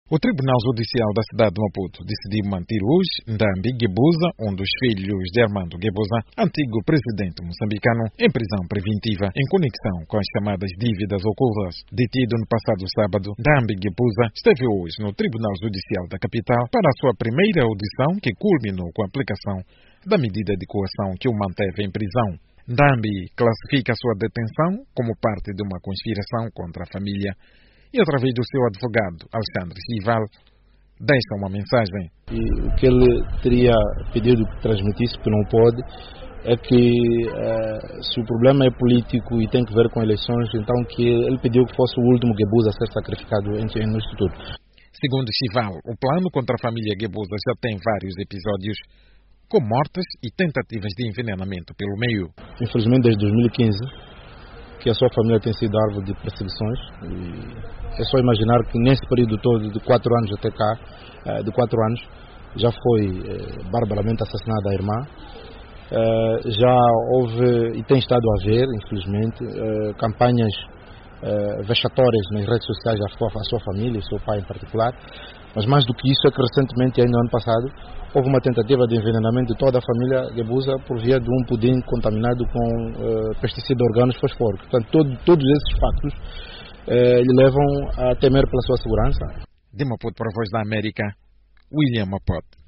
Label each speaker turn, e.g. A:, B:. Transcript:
A: O Tribunal Judicial da cidade de Maputo decidiu manter hoje Ndambi Gebuza, um dos filhos de Armando Gebuza, antigo presidente moçambicano, em prisão preventiva em conexão com as chamadas dívidas ocultas. Detido no passado sábado, Ndambi Gebuza esteve hoje no Tribunal Judicial da capital para a sua primeira audição, que culminou com a aplicação da medida de coação que o manteve em prisão. Ndambi classifica a sua detenção como parte de uma conspiração contra a família e, através do seu advogado, Alexandre Chival, deixa uma mensagem.
B: E o que ele teria pedido que transmitisse, que não pode, é que se o problema é político e tem que ver com eleições, então que ele pediu que fosse o último Gebuza a ser sacrificado no Instituto.
A: Segundo Chival, o plano contra a família Gebuza já tem vários episódios, com mortes e tentativas de envenenamento pelo meio.
B: Infelizmente, desde 2015, que a sua família tem sido alvo de perseguições. E é só imaginar que nesse período todo, de 4 anos até cá, de 4 anos, já foi barbaramente assassinada a irmã. Já houve, e tem estado a haver, infelizmente, campanhas vexatórias nas redes sociais à sua família, ao seu pai em particular. Mas mais do que isso é que recentemente, ainda no ano passado, houve uma tentativa de envenenamento de toda a família Gebuza por via de um pudim contaminado com pesticida orgânico fosfórico. Portanto, todos esses factos lhe levam a temer pela sua segurança.
A: De Maputo para a Voz da América, William Maputo.